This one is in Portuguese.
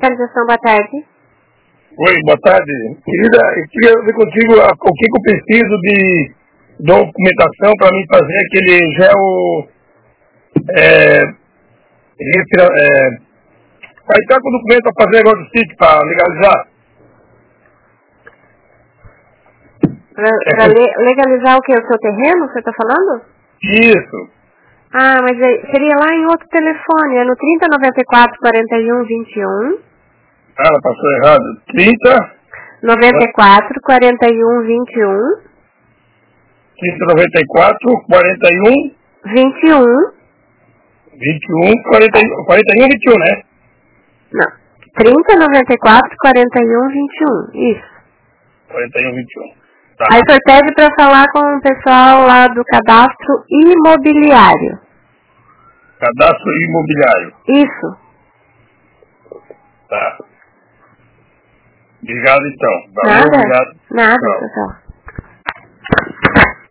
Fiscalização, boa tarde. Oi, boa tarde. Querida, eu queria ver contigo o que eu preciso de documentação para mim fazer aquele para entrar com o documento para fazer negócio do sítio, para legalizar. Para legalizar o que? O seu terreno, você está falando? Isso. Ah, mas seria lá em outro telefone, é no 3094 41 21. Ah, ela passou errado. 30... 94 41 21. 3094 41 21. 21 41 21, né? Não. 3094 41 21. Isso. 41 21. Tá. Aí o senhor pede para falar com o pessoal lá do cadastro imobiliário. Cadastro imobiliário. Isso. Tá. Obrigado então. Valeu, Nada? obrigado. Nada, Tchau. pessoal.